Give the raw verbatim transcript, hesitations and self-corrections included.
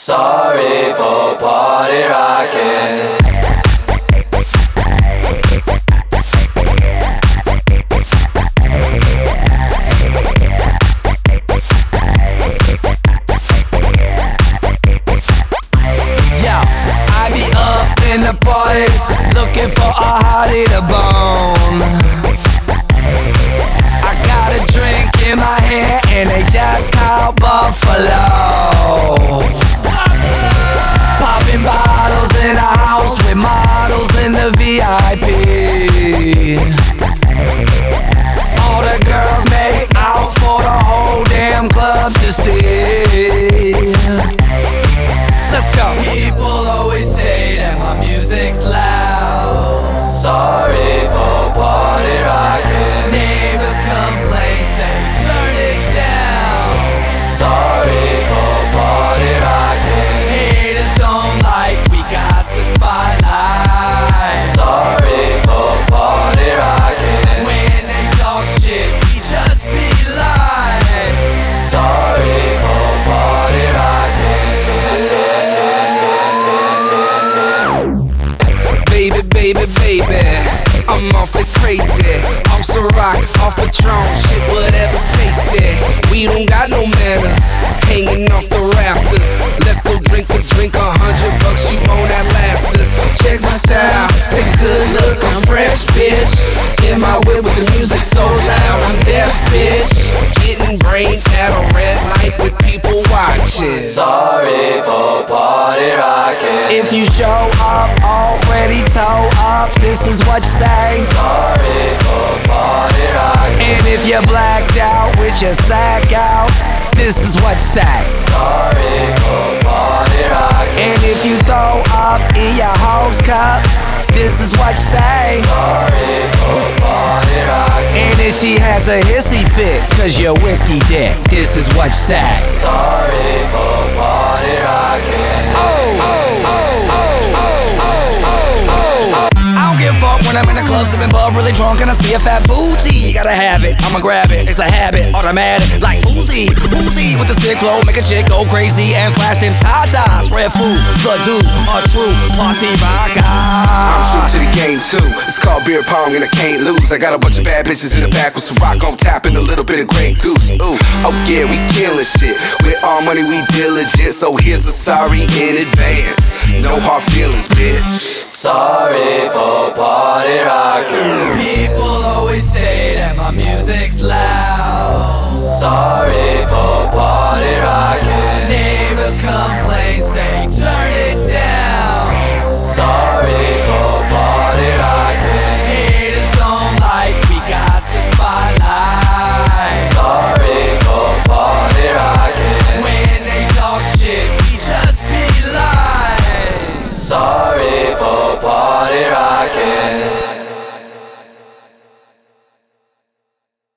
Sorry for party rocking. In the party, looking for a hottie to bone. I got a drink in my hand and they just called Buffalo. Popping bottles in a house with models in the V I P. All the girls make out for the whole damn club to see. Let's go. People always say that my music's loud. Sorry for party rocking. Neighbors complain, say turn it down. Sorry for party rocking. Haters don't like we got the spotlight. Sorry for party rocking. When they talk shit, we just be lying. Sorry for party rocking. Baby, baby, baby, I'm awfully crazy. Off some rock, off a Patron, shit, whatever's tasty. We don't got no manners, hanging off the rafters. Let's go drink for drink, a hundred bucks, you won't outlast us. Check my style, take a good look, I'm fresh, bitch. In my whip with the music so loud, I'm deaf, bitch. Getting brain at a red light with people watching. Sorry for party rocking. If you show up already toe up, this is what you say. Sorry for party rocking. And if you're blacked out with your sack out, this is what you say. Sorry for party rocking. And if you throw up in your hose cup, this is what you say. Sorry for party rocking. And if she has a hissy fit, cause you're whiskey dick, this is what you say. Sorry for party rocking. Oh, oh, oh, oh, oh, oh, oh, oh. I don't give a fuck when I'm in the club sipping bub, really drunk and I see a fat booty. You gotta have it, I'ma grab it, it's a habit, automatic, like Uzi, Uzi with the sick flow, make a chick go crazy and flash them tatas. Red food, the dude, a true party rocker. I'm true to the game too. It's called beer pong and I can't lose. I got a bunch of bad bitches in the back with some rock on tap and a little bit of Grey Goose. Ooh, oh yeah, we killing shit. With all money we diligent, so here's a sorry in advance. No hard feelings, bitch. Sorry for party rocking. People always say that my music's loud. Sorry for party rocking. Neighbors complain, say turn it down. Sorry for party rocking. Haters don't like we got the spotlight. Sorry for party rocking. When they talk shit, we just be lying. Sorry for party rocking.